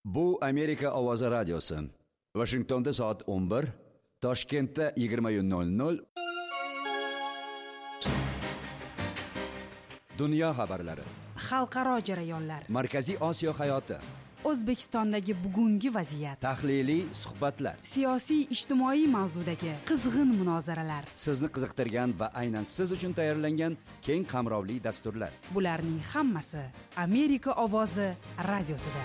Bu Amerika Ovozi radiosi. Washingtonda soat 11, Toshkentda 20:00. Dunyo xabarlari. Xalqaro jarayonlar. Markaziy Osiyo hayoti. O'zbekistondagi bugungi vaziyat. Tahliliy suhbatlar. Siyosiy ijtimoiy mavzudagi qizg'in munozaralar. Sizni qiziqtirgan va aynan siz uchun tayyorlangan keng qamrovli dasturlar. Bularning hammasi Amerika Ovozi radiosida.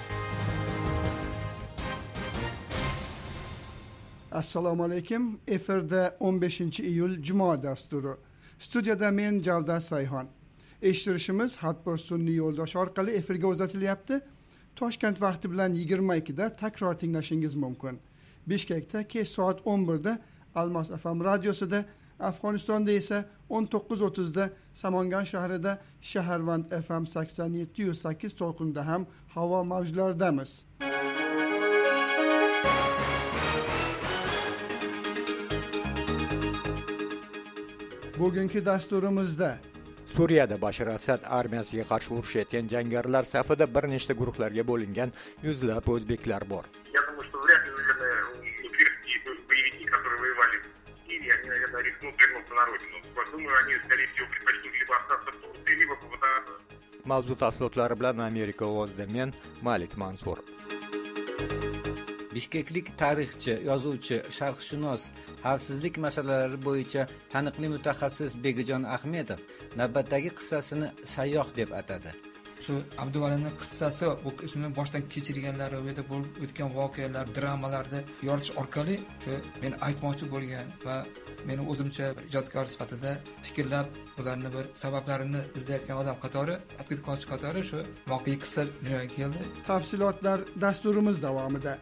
Assalomu alaykum. Efirda 15-iyul Juma dasturi. Studiyada men Javdat Sayxon. Eshittirishimiz Hatbor sun'iy yo'ldosh orqali efirga uzatilyapti. Toshkent vaqti bilan 22 da takror tinglashingiz mumkin. Bishkekda kech soat 11 da Almos FM radiosida, Afg'onistonda esa 19:30 da Samangan shahrida Shaharvand FM 87.8 to'lqinida ham havo mavjlaridamiz. Bugungi dasturimizda Suriyada Bashar Asad armiyasiga qarshi urushayotgan jangarilar safida bir nechta guruhlarga bo'lingan yuzlab o'zbeklar bor. Я думаю, что вряд ли, наверное, турецкие боевики, которые воевали в Сирии, они, наверное, рискнут вернуться на родину. Думаю, они, скорее всего, предпочтут либо остаться в Турции, либо попытаться. Mavzu tafsilotlari bilan Amerika ovozida men Malik Mansur. Bishkeklik tarixchi, yozuvchi, sharqshunos, xavfsizlik masalalari bo'yicha taniqli mutaxassis Begijon Ahmedov navbatdagi qissasini sayyoh deb atadi. Shu Abduvalining qissasi, bu shuni boshdan kechirganlari, u yerda bo'lib o'tgan voqealar, dramalarni yoritish orqali men aytmoqchi bo'lgan va meni o'zimcha ijodkor sifatida fikrlab, ularni bir sabablarini izlayotgan odam qatori, tadqiqotchi qatori shu voqea qissa dunyoga keldi. Tafsilotlar dasturimiz davomida.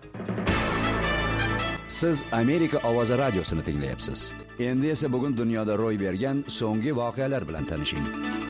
Siz Amerika Ovozi radiosini tinglayapsiz. Endi esa bugun dunyoda ro'y bergan so'nggi voqealar bilan tanishing.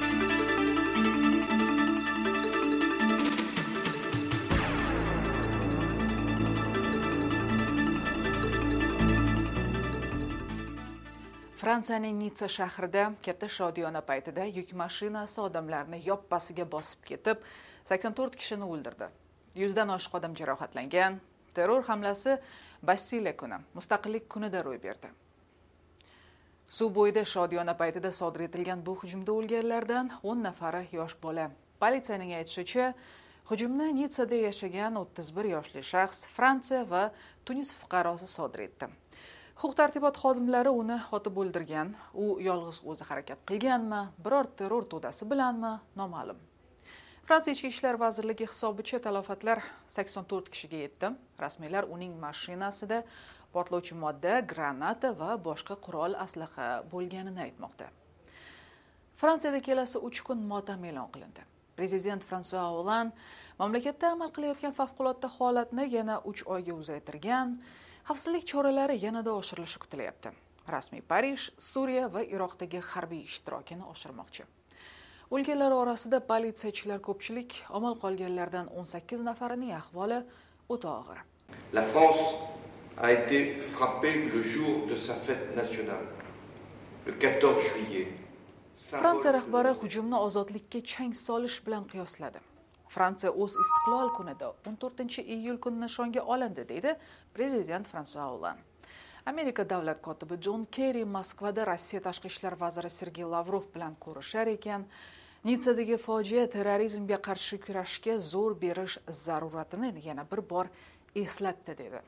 Fransiyaning Nitsa shahrida katta shodiyona paytida yuk mashinasi odamlarni yoppasiga bosib ketib, 84 kishini o'ldirdi. 100 dan oshiq odam jarohatlangan. Terror hamlasi Bastiliya kuni, Mustaqillik kunida ro'y berdi. Suv bo'yida shodiyona paytida sodir etilgan bu hujumda o'lganlardan 10 nafari yosh bola. Politsiyaning aytishicha, hujumni Nitsada yashagan 31 yoshli shaxs Fransiya va Tunis fuqarosi sodir etdi. Huquq-tartibot xodimlari uni otib o'ldirgan. U yolg'iz o'zi harakat qilganmi, biror terror to'dasi bilanmi, noma'lum. Fransiya Ichki ishlar vazirligi hisobicha talofatlar 84 kishiga yetdi. Rasmiylar uning mashinasida portlovchi modda, granata va boshqa qurol aslaha bo'lganini aytmoqda. Fransiyada kelasi 3 kun motam e'lon qilindi. Prezident François Hollande mamlakatda amal qilayotgan favqulodda holatni yana 3 oyga uzaytirgan. Xavfsizlik choralari yanada oshirilishi kutilyapti. Rasmiy Parij Suriya va Iroqdagi harbiy ishtirokini oshirmoqchi. O'lganlar orasida politsiyachilar ko'pchilik, amal qolganlardan 18 nafarining ahvoli o'ta og'ir. La France a été frappée le jour de sa fête nationale, le 14 juillet. Fransiya rahbari hujumni ozodlikka chang solish bilan qiyosladi. Fransiya o'z istiqlol kunida 14-iyul kuni nishonga olindi, deydi prezident François Hollande. Amerika davlat kotibi John Kerry Moskvada Rossiya tashqi ishlar vaziri Sergey Lavrov bilan ko'rishar ekan, Nitsadagi fojia terrorizmga qarshi kurashga zo'r berish zaruratini yana bir bor eslatdi, dedi.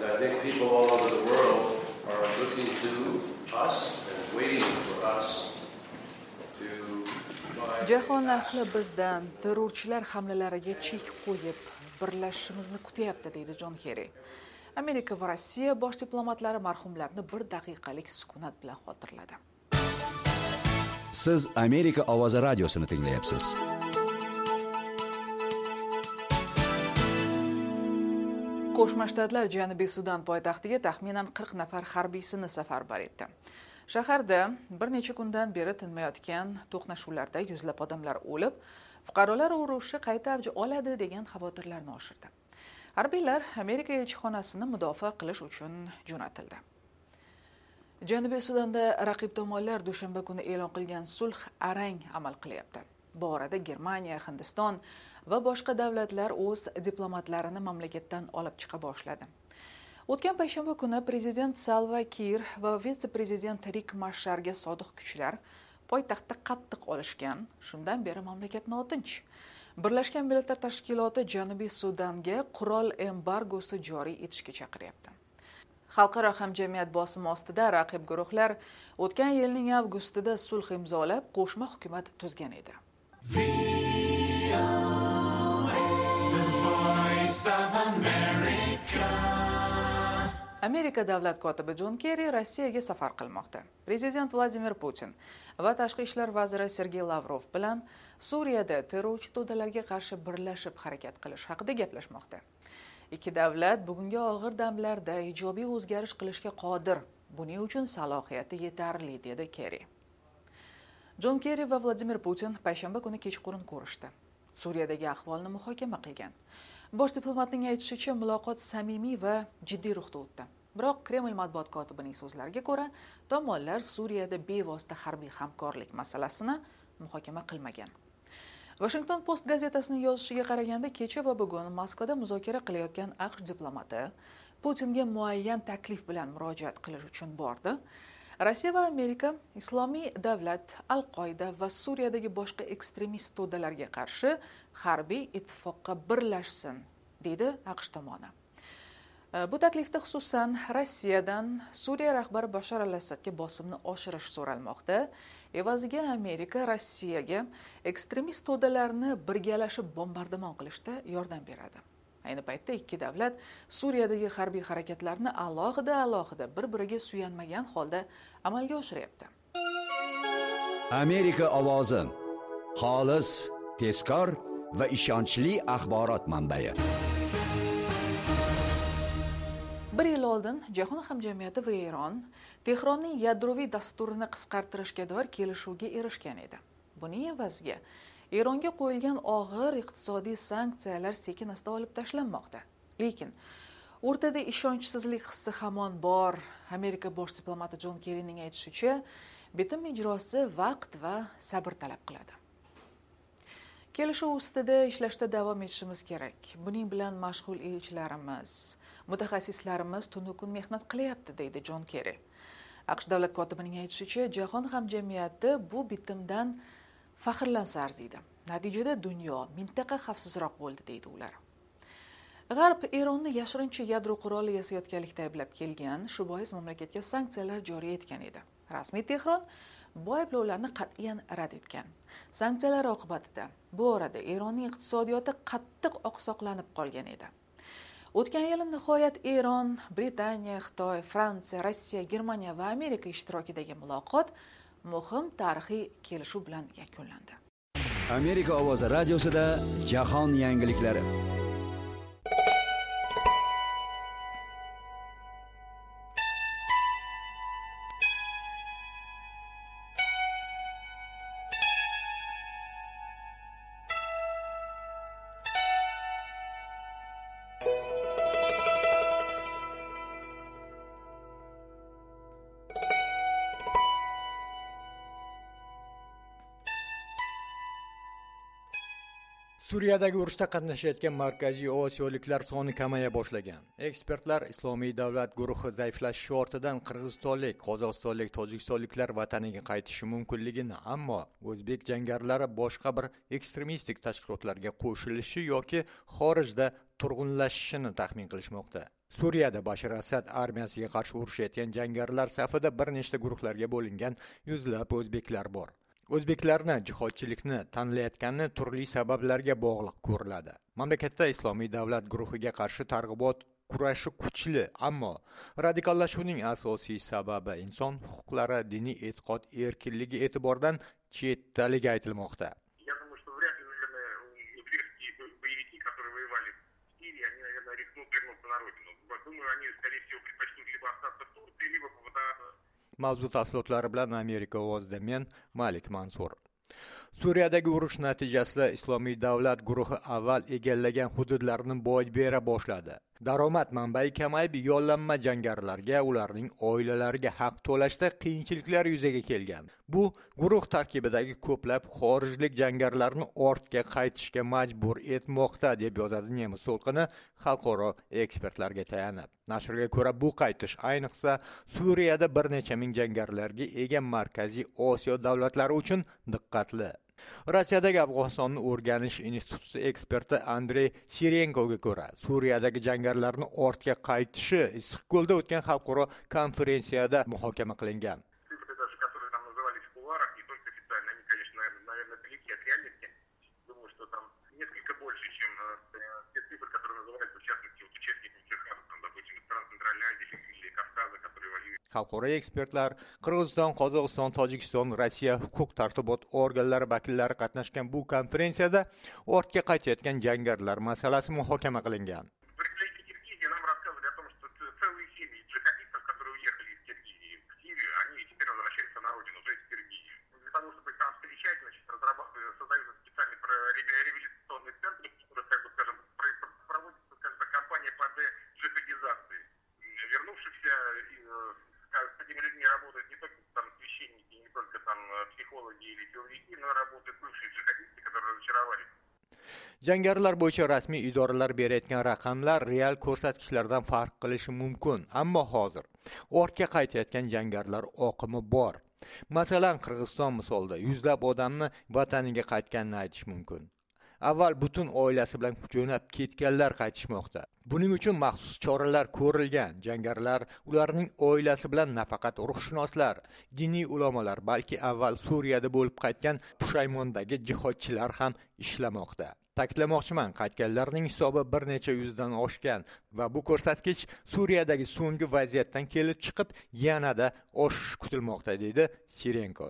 Jahon ahli bizdan terrorchilar hamlalariga chek qo'yib, birlashishimizni kutyapti, deydi John Kerry. Amerika va Rossiya bosh diplomatlari marhumlarni 1 daqiqalik sukunat bilan xotirladi. Siz Amerika Ovozi radiosini tinglayapsiz. Qo'shma Shtatlar Janubiy Sudan poytaxtiga taxminan 40 nafar harbiysini safarbar etdi. Shaharda bir necha kundan beri tinmayotgan to'qnashuvlarda yuzlab odamlar o'lib, fuqarolar urushi qayta avj oladi degan xavotirlarni oshirdi. Harbiylar Amerika elchixonasini mudofaa qilish uchun jo'natildi. Janubiy Sudanda raqib tomonlar dushanba kuni e'lon qilgan sulh arang amal qilyapti. Bu orada Germaniya, Hindiston, va boshqa davlatlar o'z diplomatlarini mamlakatdan olib chiqa boshladi. O'tgan payshanba kuni prezident Salva Kiir va vitse-prezident Rik Masharga sodiq kuchlar poytaxtda qattiq olishgan. Shundan beri mamlakat notinch. Birlashgan Millatlar Tashkiloti Janubiy Sudanga qurol embargosi joriy etishga chaqiryapti. Xalqaro hamjamiyat bosimi ostida raqib guruhlar o'tgan yilning avgustida sulh imzolab, qo'shma hukumat tuzgan edi. Amerika davlat kotibi Jon Kerri Rossiyaga safar qilmoqda. Prezident Vladimir Putin va tashqi ishlar vaziri Sergey Lavrov bilan Suriyada terrorchi to'dalarga qarshi birlashib harakat qilish haqida gaplashmoqda. Ikki davlat bugungi og'ir damlarda ijobiy o'zgarish qilishga qodir. Buning uchun salohiyati yetarli, dedi Kerri. Jon Kerri va Vladimir Putin payshanba kuni kechqurun ko'rishdi. Suriyadagi ahvolni muhokama qilgan. Bosh diplomatning aytishicha, muloqot samimiy va jiddiy ruhda o'tdi. Biroq Kreml matbuot kotibining so'zlariga ko'ra, tomonlar Suriyada bevosita harbiy hamkorlik masalasini muhokama qilmagan. Washington Post gazetasining yozishiga qaraganda, kecha va bugun Moskvada muzokara qilayotgan AQSh diplomati Putinga muayyan taklif bilan murojaat qilish uchun bordi. Rossiya va Amerika Islomiy davlat, Al-Qoida va Suriyadagi boshqa ekstremist to'dalarga qarshi harbiy ittifoqqa birlashsin, dedi AQSh tomoni. Bu taklifda xususan Rossiyadan Suriya rahbari Bashar al-Asadga bosimni oshirish so'ralmoqda. Evaziga Amerika Rossiyaga ekstremist to'dalarni birgalashib bombardimon qilishda yordam beradi. Ayni paytda ikki davlat Suriyadagi harbiy harakatlarni alohida bir-biriga suyanmagan holda amalga oshiryapti. Amerika ovozi xolis, tezkor va ishonchli axborot manbai. Bir yil oldin Jahon hamjamiyati va Eron Tehronning yadroviy dasturini qisqartirishga doir kelishuvga erishgan edi. Buning evaziga Eronga qo'yilgan og'ir iqtisodiy sanksiyalar sekin-asta olib tashlanmoqda. Lekin o'rtada ishonchsizlik hissi hamon bor. Amerika bosh diplomati Jon Kerrining aytishicha, bitim ijrosi vaqt va sabr talab qiladi. Kelishuv ustida ishlashda davom etishimiz kerak. Buning bilan mashg'ul elchilarimiz, mutaxassislarimiz tunu kun mehnat qilyapti, deydi Jon Kerri. AQSh davlat kotibining aytishicha, jahon hamjamiyati bu bitimdan faxrlansa arziydi. Natijada dunyo, mintaqa xavfsizroq bo'ldi, deydi ular. G'arb Eronni yashirincha yadro quroli yasayotganlikda ayblab kelgan, shu bois mamlakatga sanksiyalar joriy etgan edi. Rasmiy Tehron bu ayblovlarni qat'iyan rad etgan. Sanksiyalar oqibatida bu orada Eronning iqtisodiyoti qattiq oqsoqlanib qolgan edi. O'tgan yil nihoyat Eron, Britaniya, Xitoy, Fransiya, Rossiya, Germaniya va Amerika ishtirokidagi muloqot muhim tarixiy kelishuv bilan yakunlandi. Amerika ovozi radiosida jahon yangiliklari. Suriyadagi urushda qatnashayotgan markaziy osiyoliklar soni kamaya boshlagan. Ekspertlar Islomiy davlat guruhi zaiflashishi ortidan qirg'izistonlik, qozog'istonlik, tojikistonliklar vataniga qaytishi mumkinligini, ammo o'zbek jangarilari boshqa bir ekstremistik tashkilotlarga qo'shilishi yoki xorijda turg'unlashishini taxmin qilishmoqda. Suriyada Bashar Asad armiyasiga qarshi urushayotgan jangarilar safida bir nechta guruhlarga bo'lingan yuzlab o'zbeklar bor. O'zbeklarni jihodchilikni tanlayotgani turli sabablarga bog'liq ko'riladi. Mamlakatda Islomiy davlat guruhiga qarshi targ'ibot kurashi kuchli, ammo radikallashuvning asosiy sababi inson huquqlari, diniy e'tiqod erkinligi e'tibordan chetdaligi aytilmoqda. Я думаю, что вряд ли, наверное, узбекские боевики, которые воевали в Сирии, они, наверное, рискнут вернуться на родину. Думаю, они, скорее всего, предпочтут либо остаться в Турции, lибо попытаться... Mavzu tafsilotlari bilan Amerika ovozida men Malik Mansur. Suriyadagi urush natijasida Islomiy davlat guruhi avval egallagan hududlarni boy bera boshladi. Daromad manbai kamayib, yollanma jangarilarga, ularning oilalariga haq to'lashda qiyinchiliklar yuzaga kelgan. Bu guruh tarkibidagi ko'plab xorijlik jangarilarni ortga qaytishga majbur etmoqda, deb yozadi Nemis to'lqini xalqaro ekspertlarga tayanib. Nashrga ko'ra, bu qaytish ayniqsa Suriyada bir necha ming jangarilarga ega Markaziy Osiyo davlatlari uchun diqqatli. Rossiyadagi Afg'onistonni o'rganish instituti eksperti Andrey Sirenkoga ko'ra, Suriyadagi jangarilarni ortga qaytishi Issiqko'lda o'tgan xalqaro konferensiyada muhokama qilingan. Xalqaro ekspertlar Qirg'iziston, Qozog'iston, Tojikiston, Rossiya huquq-tartibot organlari vakillari qatnashgan bu konferensiyada ortga qaytayotgan jangarilar masalasi muhokama qilingan. Jangarilar bo'yicha rasmiy idoralar berayotgan raqamlar real ko'rsatkichlardan farq qilishi mumkin, ammo hozir ortga qaytayotgan jangarilar oqimi bor. Masalan, Qirg'iziston misolida yuzlab odamni vataniga qaytganini aytish mumkin. Avval butun oilasi bilan jo'nab ketganlar qaytishmoqda. Buning uchun maxsus choralar ko'rilgan. Jangarilar, ularning oilasi bilan nafaqat ruhshunoslar, diniy ulamolar, balki avval Suriyada bo'lib qaytgan Pushaymondagi jihodchilar ham ishlamoqda. Ta'kidlamoqchiman, qaytganlarning hisobi bir necha yuzdan oshgan va bu ko'rsatkich Suriyadagi so'nggi vaziyatdan kelib chiqib yanada oshishi kutilmoqda, deydi Sirenko.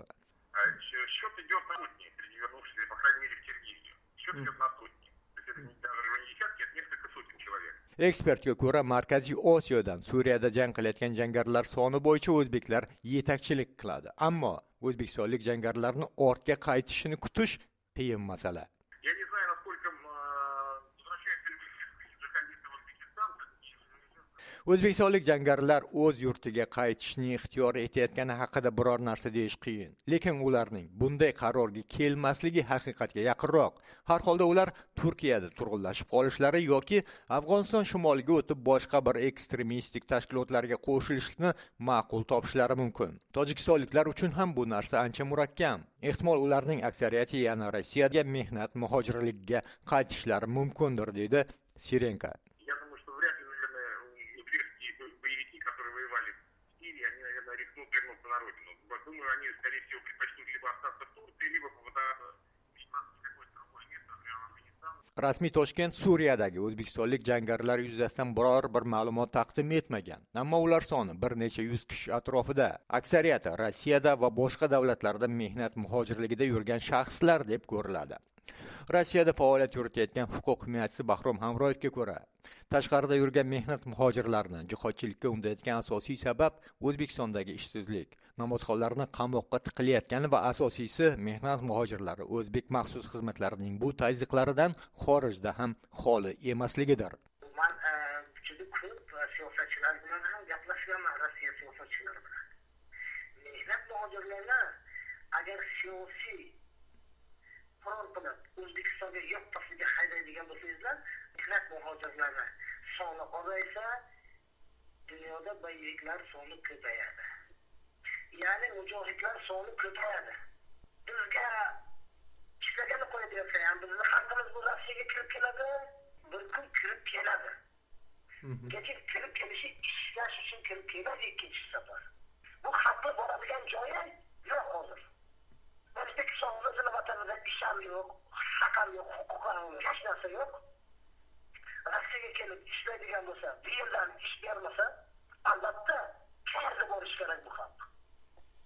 Ekspertga ko'ra, Markaziy Osiyodan Suriyada jang qilayotgan jangarilar soni bo'yicha o'zbeklar yetakchilik qiladi. Ammo o'zbekistonlik jangarilarni ortga qaytishini kutish qiyin masala. O'zbekistonlik jangarilar o'z yurtiga qaytishni ixtiyor etayotgani haqida biror narsa deyish qiyin. Lekin ularning bunday qarorga kelmasligi haqiqatga yaqinroq. Har holda ular Turkiyada turg'unlashib qolishlari yoki Afg'oniston shimoliga o'tib boshqa bir ekstremistik tashkilotlarga qo'shilishni ma'qul topishlari mumkin. Tojikistonliklar uchun ham bu narsa ancha murakkab. Ehtimol ularning aksariyati yana Rossiyaga mehnat muhojirligiga qaytishlari mumkindir, deydi Sirenko. Rasmiy Toshkent Suriyadagi o'zbekistonlik jangarilar yuzasidan biror bir ma'lumot taqdim etmagan. Ammo ular soni bir necha yuz kishi atrofida. Aksariyati Rossiyada va boshqa davlatlarda mehnat muhojirligida yurgan shaxslar deb ko'riladi. Rossiyada faoliyat yuritayotgan huquq himoyachisi Bahrom Hamroyevga ko'ra, tashqarida yurgan mehnat muhojirlarni jihodchilikka undayotgan asosiy sabab O'zbekistondagi ishsizlik, namozxonlarni qamoqqa tiqilayotgani va asosiysi mehnat muhojirlari o'zbek maxsus xizmatlarining bu tazyiqlaridan xorijda ham xoli emasligidir. Men juda ko'p siyosatchilar bilan ham gaplashganman, Rossiya siyosatchilari bilan. Mehnat muhojirlarni agar siyosiy front bilan O'zbekistonga yoppasiga haydaydigan bo'lsangizlar, mehnat muhojirlari soni ozaysa, dunyoda bayliklar soni ko'payadi. Ya'ni mujohidlar soni ko'payadi. Bizga ishlaganni qo'yadigan ham bizni xalqimiz bu Rossiyaga kirib keladi, bir kun kirib keladi. Kecha kirib kelishi ishlash uchun kirib keladi ikkinchi safar. Bu xalqlar boradigan joyi yo'q hozir. O'zbekiston o'zini vatanida ish ham yo'q, haq ham yo'q, huquq ham yo'q, hech narsa yo'q. Rossiyaga kelib ishlaydigan bo'lsa, bu yerdan ish bermasa, albatta qayerga borish kerak bu xalq?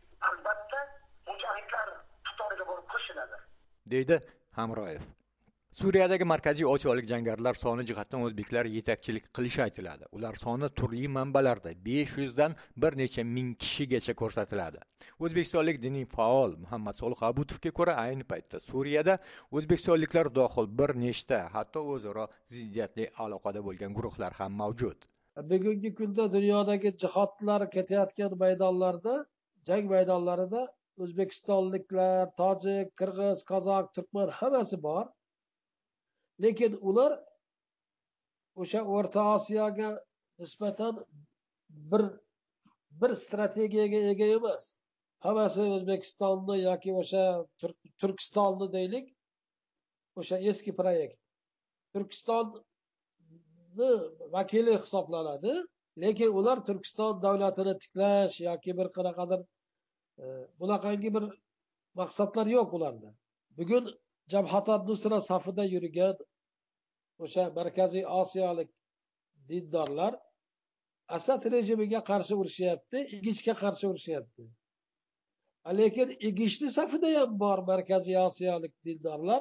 Albatta mujohidlar qatoriga borib qo'shiladi, deydi Hamroyev. Suriyadagi markaziy osiyolik jangarilar soni jihatdan o'zbeklar yetakchilik qilishi aytiladi. Ular soni turli manbalarda 500 dan bir necha ming kishigacha ko'rsatiladi. O'zbekistonlik diniy faol Muhammad Solih Abutovga ko'ra, ayni paytda Suriyada o'zbekistonliklar dohil bir nechta, hatto o'zaro ziddiyatli aloqada bo'lgan guruhlar ham mavjud. Bugungi kunda dunyodagi jihodlar ketayotgan maydonlarda, jang maydonlarida o'zbekistonliklar, tojik, qirg'iz, qozoq, turkman hammasi bor. Lekin ular o'sha O'rta Osiyoga nisbatan bir strategiyaga ega emas. Hammasi O'zbekistonni yoki o'sha Turkistonni deylik, o'sha eski proyekt. Turkistonni vakili hisoblanadi, lekin ular Turkiston davlatini tiklash yoki bir qanaqadir bunaqangi bir maqsadlar yo'q ularda. Bugun Jabhat an-Nusra safida yurgan o'sha Markaziy Osiyolik dindorlar Asad rejimiga qarshi urushyapti, IGIJga qarshi urushyapti. Lekin IGIJning safida ham bor Markaziy Osiyolik dindorlar.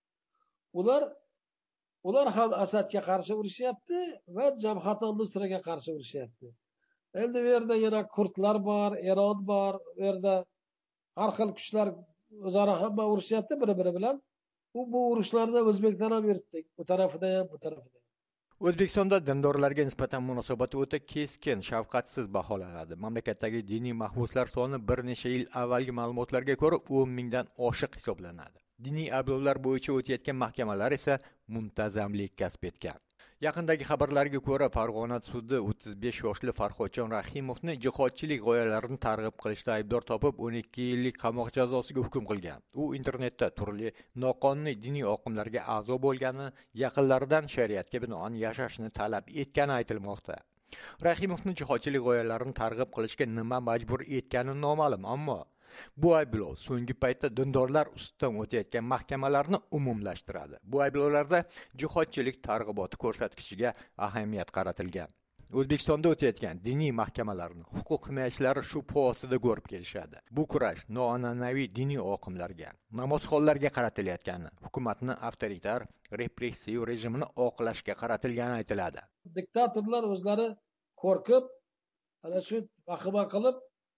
Ular ham Asadga qarshi urushyapti va Jabhat an-Nusraga qarshi urushyapti. Endi bu yerda yana kurdlar bor, Eron bor, bu yerda har xil kuchlar o'zaro hamma urushyapti bir-biri bilan. Bu urushlarda O'zbekiston ham yuribdi, bu tarafida ham, bu tarafida. O'zbekistonda dindorlarga nisbatan munosabat o'ta keskin, shafqatsiz baholanadi. Mamlakatdagi diniy mahbuslar soni bir necha yil avvalgi ma'lumotlarga ko'ra 10 mingdan oshiq hisoblanadi. Diniy ayblovlar bo'yicha o'tayotgan mahkamalar esa muntazamlik kasb etgan. Yaqindagi xabarlarga ko'ra, Farg'ona sudi 35 yoshli Farhodjon Rahimovni jihodchilik g'oyalarini targ'ib qilishda aybdor topib, 12 yillik qamoq jazosiga hukm qilgan. U internetda turli noqonuniy diniy oqimlarga a'zo bo'lgani, yaqinlaridan shariatga binoan yashashni talab etgani aytilmoqda. Rahimovni jihodchilik g'oyalarini targ'ib qilishga nima majbur etgani noma'lum, ammo bu ayblov so'nggi paytda dindorlar ustidan o'tayotgan mahkamalarni umumlashtiradi. Bu ayblovlarda jihodchilik targ'iboti ko'rsatkichiga ahamiyat qaratilgan. O'zbekistonda o'tayotgan diniy mahkamalarni huquq himoyachilari shu posida ko'rib kelishadi. Bu kurash noan'anaviy diniy oqimlarga, namozxonlarga qaratilayotgani, hukumatni avtoritar, repressiv rejimini oqlashga qaratilgani aytiladi. Diktatorlar o'zlari qo'rqib, ana shu vahima qilib,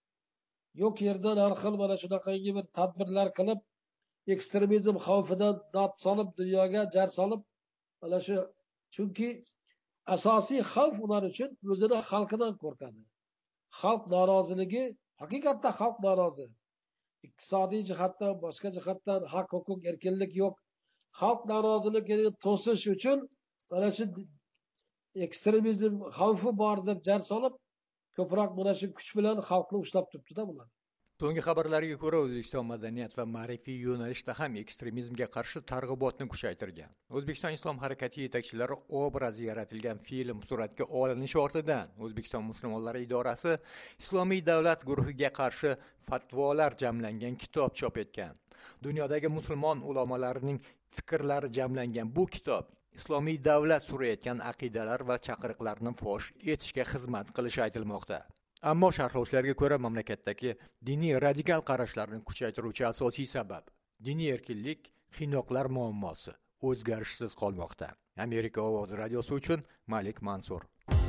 yo'q yerdan har xil mana shunaqangi bir tadbirlar qilib, ekstremizm xavfidan dod solib, dunyoga jar solib, mana shu chunki asosiy xavf ular uchun o'zini xalqidan qo'rqadi. Xalq noroziligi, haqiqatda xalq norozi. Iqtisodiy jihatdan, boshqa jihatdan haq, huquq, erkinlik yo'q. Xalq noroziligini to'sish uchun mana shu ekstremizm xavfi bor deb jar solib, ko'proq mana shu kuch bilan xalqni ushlab turibdi-da bular. So'nggi xabarlarga ko'ra, O'zbekiston madaniyat va ma'rifiy yo'nalishda ham ekstremizmga qarshi targ'ibotni kuchaytirgan. O'zbekiston Islom harakati yetakchilari obrazi yaratilgan film suratga olinishi ortidan O'zbekiston musulmonlari idorasi Islomiy davlat guruhiga qarshi fatvolar jamlangan kitob chop etgan. Dunyodagi musulmon ulamolarining fikrlari jamlangan bu kitob Islomiy davlat surayotgan aqidalar va chaqiriqlarni fosh etishga xizmat qilishi aytilmoqda. Ammo sharhlovchilarga ko'ra, mamlakatdagi diniy radikal qarashlarni kuchaytiruvchi asosiy sabab diniy erkinlik, qiynoqlar muammosi o'zgarishsiz qolmoqda. Amerika ovozi radiosi uchun Malik Mansur.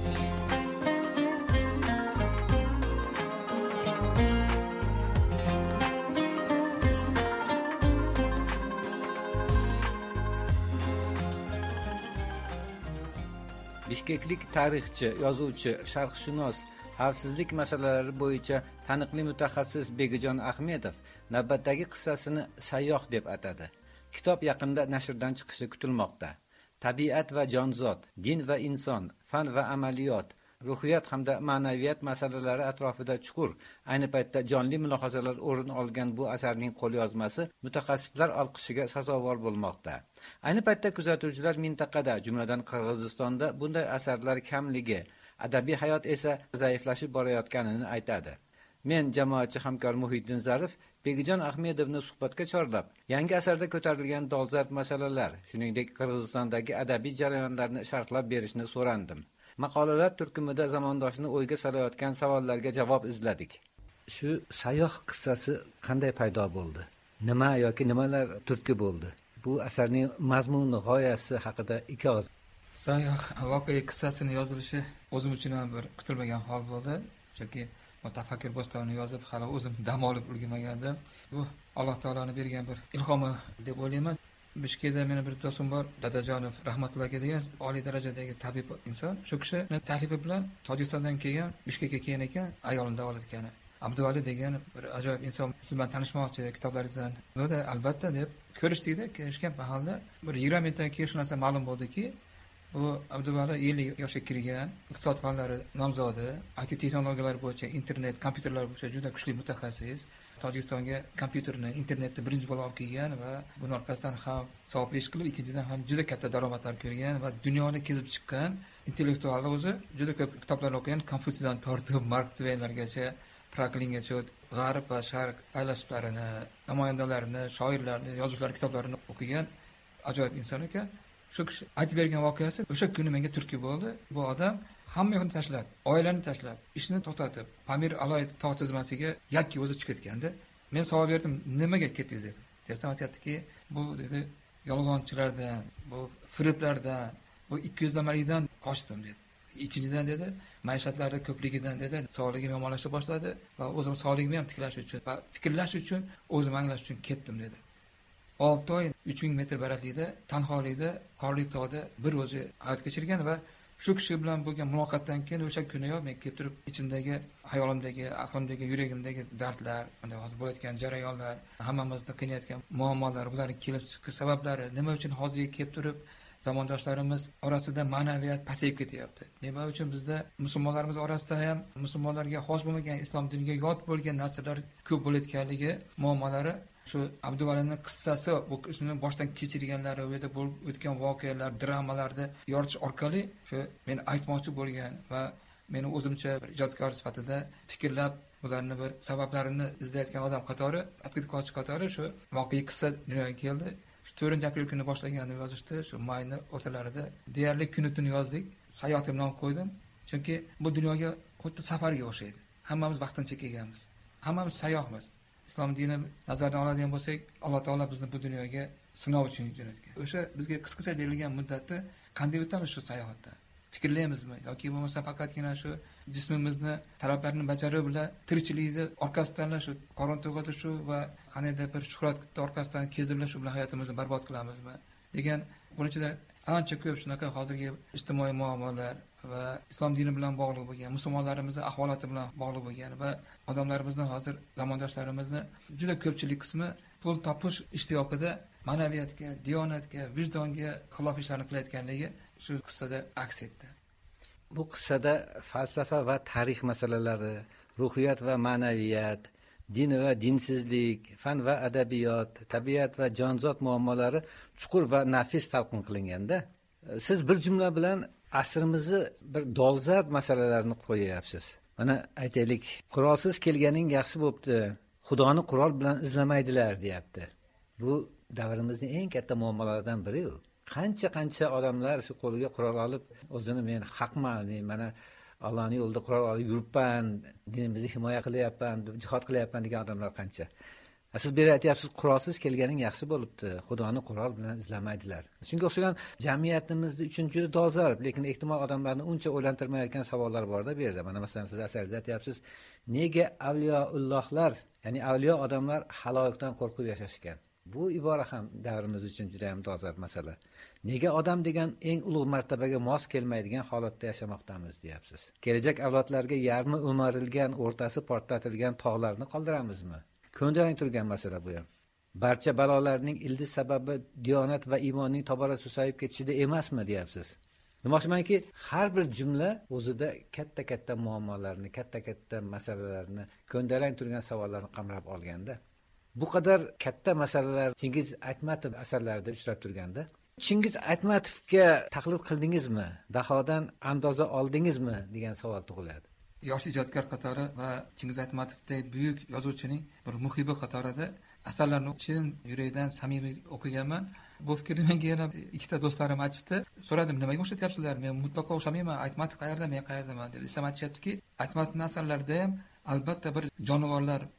Bishkeklik tarixchi, yozuvchi, sharqshunos, xavfsizlik masalalari bo'yicha taniqli mutaxassis Begijon Ahmedov navbatdagi qissasini Sayyoh deb atadi. Kitob yaqinda nashrdan chiqishi kutilmoqda. Tabiat va jonzot, din va inson, fan va amaliyot, ruhiyat hamda ma'naviyat masalalari atrofida chuqur, ayni paytda jonli mulohazalar o'rin olgan bu asarning qo'lyozmasi mutaxassislar olqishiga sazovor bo'lmoqda. Ayni paytda kuzatuvchilar mintaqada, jumladan Qirg'izistonda bunday asarlar kamligi, adabiy hayot esa zaiflashib borayotganini aytadi. Men jamoatchi hamkor Muhiddin Zarif Begijon Ahmedovni suhbatga chorlab, yangi asarda ko'tarilgan dolzarb masalalar, shuningdek Qirg'izistondagi adabiy jarayonlarni sharhlab berishni so'randim. Maqolalar turkumida zamondoshni o'yga solayotgan savollarga javob izladik. Shu Sayyoh qissasi qanday paydo bo'ldi? Nima yoki nimalar turtki bo'ldi? bu asarning mazmuni g'oyasi haqida ikki og'iz. Sayyoh voqea qissasini yozilishi o'zim uchun ham bir kutilmagan hol bo'ldi. Chunki mutafakkir bo'stonini yozib hali o'zim dam olib ulgurmagandim. Bu Alloh taoloning bergan bir ilhomi deb o'ylayman. Bishkekda meni bir do'stim bor, Dadajonov rahmatullohga degan oliy darajadagi tabib inson. Shu kishi taklifi bilan Tojikistondan kelgan, Bishkekka kelgan ekan, ayolini davolatgan. Abduvali degan bir ajoyib inson, siz bilan tanishmoqchi, kitoblaringizdan. Bunda albatta deb ko'rishdikda, kelishgan mahalda bir 20 minutdan keyin shu narsa ma'lum bo'ldiki, bu Abduvali 50 yoshga kirgan, iqtisod fanlari nomzodi, IT texnologiyalari bo'yicha, internet, kompyuterlar bo'yicha juda kuchli mutaxassis. Tojikistonga kompyuterni, internetni birinchi bo'lib olib kelgan va buning orqasidan ham savob ish qilib, ikkinchidan ham juda katta daromadlar ko'rgan va dunyoni kezib chiqqan intellektual o'zi juda ko'p kitoblarni o'qigan, Konfutsiyadan tortib Mark Twainlargacha, Franklingacha g'arb va sharq faylasuplarini, namoyandalarini, shoirlarni, yozuvchilar kitoblarini o'qigan ajoyib inson ekan. Shu kishi aytib bergan voqeasi o'sha kuni menga turtki bo'ldi. Bu odam hamma yo'qni tashlab, oilani tashlab, ishni to'xtatib, Pamir Aloy tog' tizmasiga yakki o'zi chiqib ketgandi. Men savol berdim, nimaga ketdingiz dedim. Desam aytayaptiki, bu dedi, yolg'onchilardan, bu firiblardan, bu 200-lamalikdan qochdim dedi. Ikkinchidan dedi, maishatlari ko'pligidan dedi, sog'ligim yomonlashib boshladi va o'zim sog'ligimni ham tiklash uchun va fikrlash uchun, o'zim anglash uchun ketdim dedi. 6 oy 3000 metr balandlikda, tanholikda, qorli tog'da bir o'zi hayot kechirgan va shu kishi bilan bo'lgan muloqotdan keyin o'sha kuniyoq men kelib turib ichimdagi, hayolimdagi, aqlimdagi, yuragimdagi dardlar, hozir bo'layotgan jarayonlar, hammamizni qiynayotgan muammolar, ularning kelib chiqish sabablari, nima uchun hozirga kelib turib zamondoshlarimiz orasida ma'naviyat pasayib ketyapti? Nima uchun bizda musulmonlarimiz orasida ham musulmonlarga xos bo'lmagan, islom diniga yot bo'lgan narsalar ko'p bo'layotganligi muammolari shu Abduvalining qissasi, bu ishni boshdan kechirganlari, u yerda bo'lib o'tgan voqealar, dramalarni yoritish orqali shu men aytmoqchi bo'lgan va meni o'zimcha bir ijodkor sifatida fikrlab, ularni bir sabablarini izlayotgan odam qatori, tadqiqotchi qatori shu voqea qissa dunyoga keldi. Shu 4-aprel kuni boshlaganini yozishdi, shu mayning o'rtalarida deyarli kuni-tun yozdik. Sayyoh deb nom qo'ydim, chunki bu dunyoga xuddi safarga o'xshaydi. Hammamiz vaqtincha kelganmiz. Hammamiz sayyohmiz. Islom dinini nazardan oladigan bo'lsak, Alloh taolo bizni bu dunyoga sinov uchun jo'natgan. O'sha bizga qisqacha berilgan muddatni qanday o'tamiz shu sayohatda? Fikrlaymizmi yoki bo'lmasa faqatgina shu jismimizni talablarini bajarish bilan tirikchilikni orqasidan shu qorin to'g'izishu va qanaydir bir shuhrat orqasidan keziblash bilan hayotimizni barbod qilamizmi degan buning ichida ancha ko'p shunaqa hozirgi ijtimoiy muammolar va islom dini bilan bog'liq bo'lgan, musulmonlarimizni ahvolati bilan bog'liq bo'lgan va odamlarimizning hozir zamondoshlarimizni juda ko'pchilik qismi pul topish ishtiyoqida ma'naviyatga, diyonatga, vijdonga xilof ishlarni qilayotganligi shu qissada aks etdi. Bu qissada falsafa va tarix masalalari, ruhiyat va ma'naviyat, din va dinsizlik, fan va adabiyot, tabiat va jonzot muammolari chuqur va nafis talqin qilinganda, siz bir jumla bilan asrimizni bir dolzarb masalalarini qo'yayapsiz. Mana aytaylik, qurolsiz kelganing yaxshi bo'pti, Xudoni qurol bilan izlamaydilar deyapti. Bu davrimizning eng katta muammolaridan biri. Qancha odamlar shu qo'liga qurol olib, o'zini men haqman, men mana Allohning yo'lida qurol olib yuribman, dinimizni himoya qilyapman, jihad qilyapman degan odamlar qancha. Siz beri aytyapsiz, qurolsiz kelganing yaxshi bo'libdi, Xudoni qurol bilan izlamaydilar. Shunga o'xshagan jamiyatimiz uchun juda dolzarb, lekin ehtimol odamlarni uncha o'ylantirmayotgan savollar bor-da bu yerda. Mana masalan siz asaringizda aytyapsiz, nega avliyoullohlar, ya'ni avliyo odamlar haloyiqdan qo'rqib yashashgan? Bu ibora ham davrimiz uchun juda ham dolzarb masala. Nega odam degan eng ulug' martabaga mos kelmaydigan holatda yashamoqdamiz deyapsiz? Kelajak avlodlarga yarmi o'marilgan, o'rtasi portlatilgan tog'larni qoldiramizmi? Ko'ndalang turgan masala bu ham. Barcha balolarning ildiz sababi diyonat va iymonning tobora susayib ketishida emasmi deyapsiz? Demoqchimanki, har bir jumla o'zida katta muammolarni, katta masalalarni, ko'ndalang turgan savollarni qamrab olganda, bu qadar katta masalalar Chingiz Aytmatov asarlarida uchrab turganda, Chingiz Aytmatovga taqlid qildingizmi? Dahodan andoza oldingizmi degan savol tug'iladi. Yosh ijodkor qatori va Chingiz Aytmatovdek buyuk yozuvchining bir muhibi qatorida asarlarni chin yurakdan samimiy o'qiganman. Bu fikrni menga yana ikkita do'stlarim aytishdi. So'radim, nimaga o'xshatyapsizlar? Men mutlaqo o'xshamayman. Aytmatov qayerda, men qayerdaman deb. Islam aytishyaptiki, Aytmatovning asarlarida ham albatta bir jonivorlar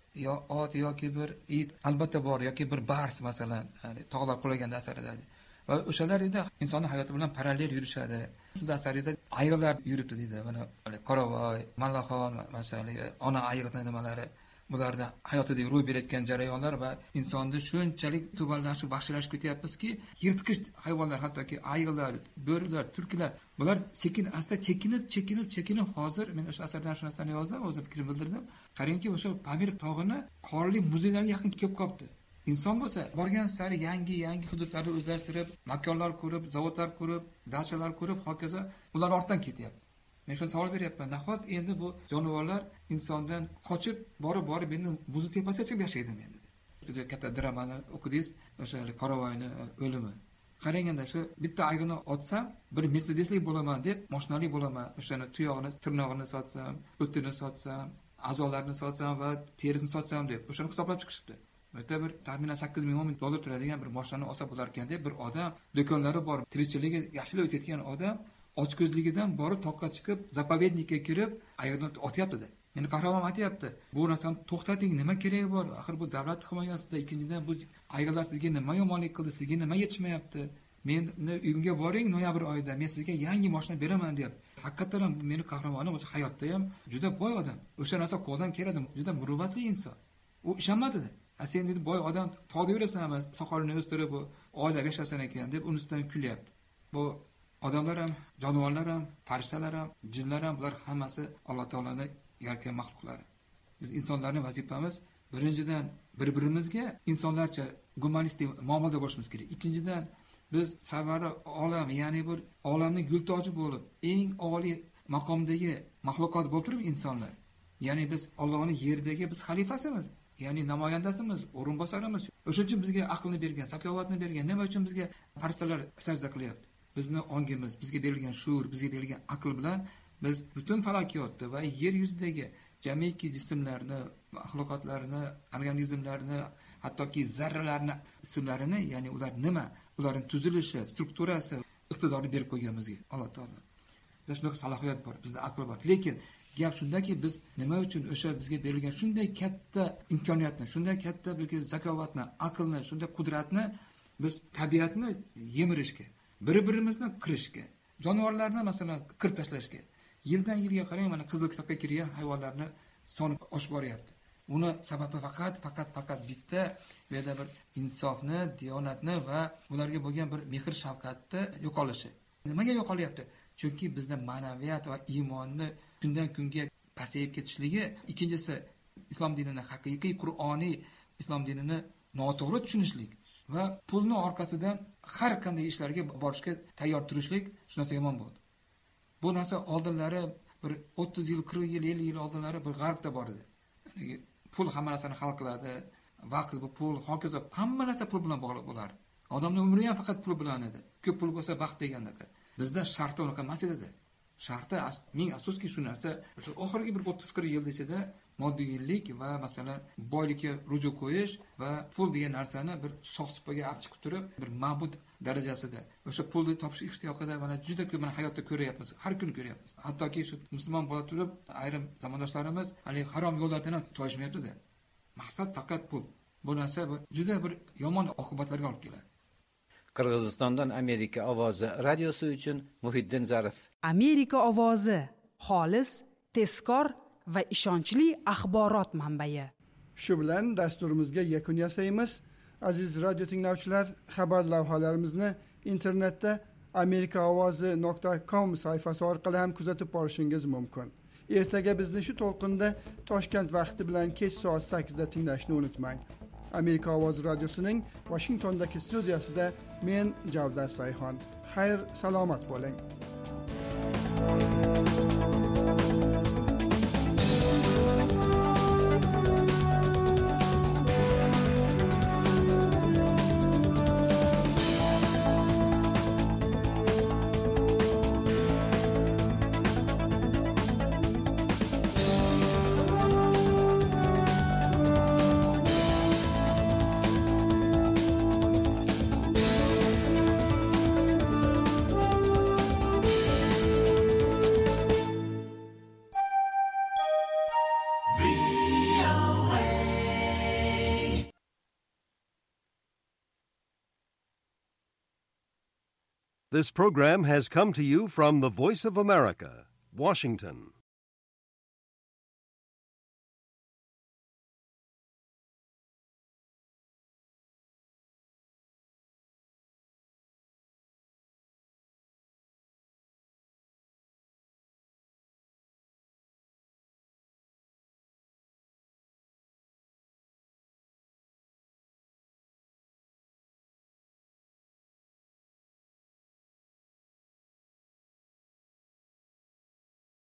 yo ot yoki bir it albatta bor, yoki bir bars masalan, tog'lar qulagan asarida. Va o'shalar edi insonning hayoti bilan parallel yurishadi. Siz asaringizda ayg'irlar yuribdi deydi. Mana qoravoy, mallaxon, masalan, ona ayg'irning nimalari, bularda hayotida ro'y berayotgan jarayonlar va insonni shunchalik tubanlashib, vahshiylashib ketyapmizki, yirtqich hayvonlar, hattoki ayg'irlar, bo'rilar, tulkilar, bular asta chekinib hozir men o'sha asardan shu narsani yozdim, o'zim fikrim bildirdim. Qarangki, o'sha Pamir tog'ini qorli muzeylarga yaqin kelib qolibdi. Inson bo'lsa borgan sari yangi hududlarni o'zlashtirib, makonlar qurib, zavodlar qurib, dachalar qurib, hokazo ular ortdan ketyapti. Men shuni savol beryapman. Nahot endi bu jonivorlar insondan qochib, borib endi muzi tepasiga chiqib yashaydimi endi? Juda katta dramani o'qidingiz, o'sha qoravoyni o'limi. Qaraganda shu bitta ayg'ini otsam, bir Mercedeslik bo'laman deb, mashinalik bo'laman, o'shani tuyog'ini, tirnog'ini sotsam, o'tini sotsam, a'zolarini sotsam va terisini sotsam deb o'shani hisoblab chiqishibdi. Bitta bir taxminan 8 million dollar turadigan bir mashinani olsa bo'lar ekan deb bir odam, do'konlari bor, tirikchiligi yaxshilab o'tayotgan odam ochko'zligidan borib toqqa chiqib, zapovednikka kirib, ayg'irni otyapti-da. Meni qahramon aytayapti. Bu narsani to'xtating, nima keragi bor? Axir bu davlat himoyasida, ikkinchidan bu ayg'irlar sizga nima yomonlik qildi, sizga nima yetishmayapti? Meni uyimga boring noyabr oyida, men sizga yangi mashina beraman deyapti. Haqiqatan ham meni qahramonim o'sha hayotda ham juda boy odam. O'sha narsa qo'ldan keladi, juda muruvvatli inson. U ishonmadi-da. Sen dedi boy odam tog'da yurasan, ama soqolini o'stirib, bu oila yashaysan ekan deb unisidan kulyapti. Bu odamlar ham, jonivorlar ham, farishtalar ham, jinlar ham, bular hammasi Alloh taolaning yaratgan maxluqlari. Biz insonlarning vazifamiz birinchidan bir-birimizga insonlarcha gumanistik muomalada bo'lishimiz kerak. Ikkinchidan biz sarvari olam, ya'ni bir olamning gultoji bo'lib, eng oliy maqomdagi maxluqot bo'lib turib insonlar. Ya'ni biz Allohning yerdagi biz xalifasimiz. Ya'ni namoyandasimiz, o'rinbosarimiz. O'sha uchun bizga aqlni bergan, zakovatni bergan. Nima uchun bizga farishtalar sajda qilyapti? Bizni ongimiz, bizga berilgan shuur, bizga berilgan aql bilan biz butun falokiyotni va yer yuzidagi jamiki jismlarni, maxluqotlarni, organizmlarni, hattoki zarralarni ismlarini, ya'ni ular nima, ularning tuzilishi, strukturasi, iqtidorini berib qo'ygan bizga Alloh taolo. Bizda shunday salohiyat bor, bizda aql bor. Lekin gap shundaki, biz nima uchun o'sha bizga berilgan shunday katta imkoniyatni, shunday katta zakovatni, aqlni, shunday qudratni biz tabiatni yemirishga, bir-birimizni qirishga, jonivorlarni masalan qirib tashlashga, yildan yilga qarang, mana qizil kitobga kirgan hayvonlarni soni oshib boryapti. Uni sababi faqat bitta, bu yerda bir insofni, diyonatni va ularga bo'lgan bir mehr shafqatni yo'qolishi. Nimaga yo'qolyapti? Chunki bizda ma'naviyat va iymonni kundan kunga pasayib ketishligi, ikkinchisi islom dinini haqiqiy qur'oniy islom dinini noto'g'ri tushunishlik va pulni orqasidan har qanday ishlarga borishga tayyor turishlik shu narsa yomon bo'ldi. Bu narsa oldinlari bir 30 yil, 40 yil, 50 yil oldinlari bir g'arbda bor edi. Pul hamma narsani hal qiladi, vaqt bu pul, hokazo hamma narsa pul bilan bog'liq bo'lardi. Odamning umri ham faqat pul bilan edi. Ko'p pul bo'lsa baxt degandek. Bizda sharti unaqa emas edi. Sharti ming afsuski shu narsa, o'sha oxirgi bir 30-40 yil ichida moddiylik va masalan boylikka ruju qo'yish va pul degan narsani bir shoxsupaga olib chiqib turib, bir ma'bud darajasida o'sha pulni topish ishtiyoqida mana juda ko'p hayotda ko'ryapmiz, har kun ko'ryapmiz. Hattoki shu musulmon bo'la turib, ayrim zamondoshlarimiz hali harom yo'llardan ham toyishmayapti-da. Maqsad faqat pul. Bu narsa juda bir yomon oqibatlarga olib keladi. Qirg'izistondan Amerika ovozi radiosi uchun Muhiddin Zarif. Amerika ovozi xolis, tezkor va ishonchli axborot manbai. Shu bilan dasturimizga yakun yasaymiz. Aziz radio tinglovchilar, xabar lavhalarimizni internetda amerikaovozi.com sayfasi orqali ham kuzatib borishingiz mumkin. Ertaga bizni shu to'lqinda Toshkent vaqti bilan kech soat 8 da tinglashni unutmang. Amerika ovozi radiosining Washingtondagi studiyasida men Javdat Sayxon. Xayr, salomat bo'ling. This program has come to you from the Voice of America, Washington.